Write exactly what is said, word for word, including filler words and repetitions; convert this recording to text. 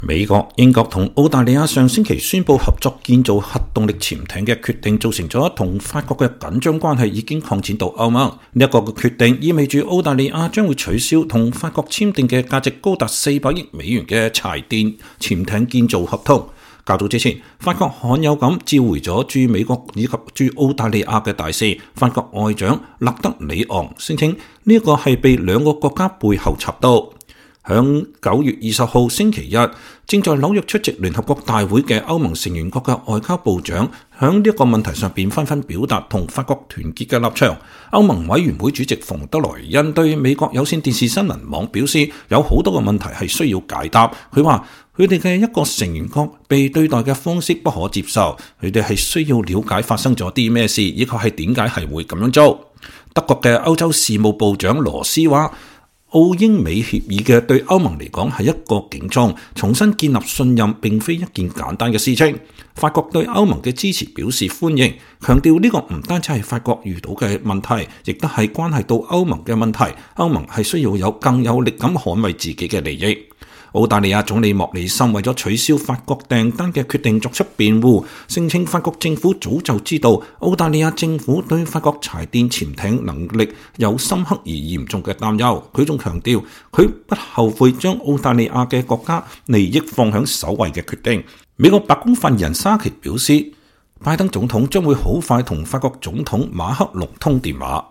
美國、英國同澳大利亞上星期宣布合作建造核動力潛艇嘅決定，造成咗同法國嘅緊張關係已經擴展到歐盟。呢一個嘅決定意味住澳大利亞將會取消同法國簽訂嘅價值高達四百億美元嘅柴電潛艇建造合同。較早之前，法國罕有咁召回咗駐美國以及駐澳大利亞嘅大使。法國外長勒德里昂聲稱呢一個係被兩個國家背後插刀。響九月二十號星期一，正在紐約出席聯合國大會嘅歐盟成員國嘅外交部長，響呢一個問題上邊紛紛表達同法國團結嘅立場。歐盟委員會主席馮德萊恩對美國有線電視新聞網表示，有好多個問題係需要解答。佢話佢哋嘅一個成員國被對待嘅方式不可接受，佢哋係需要了解發生咗啲咩事，以及係點解係會咁樣做。德國嘅歐洲事務部長羅斯話，澳英美協議嘅對歐盟嚟講係一個警鐘，重新建立信任並非一件簡單嘅事情。法國對歐盟嘅支持表示歡迎，強調呢個唔單止係法國遇到嘅問題，亦都係關係到歐盟嘅問題。歐盟係需要有更有力咁捍衛自己嘅利益。澳大利亞總理莫里森為咗取消法國訂單嘅決定作出辯護，聲稱法國政府早就知道澳大利亞政府對法國柴電潛艇能力有深刻而嚴重嘅擔憂。佢仲強調佢不後悔將澳大利亞嘅國家利益放喺首位嘅決定。美國白宮發言人沙奇表示，拜登總統將會好快同法國總統馬克龍通電話。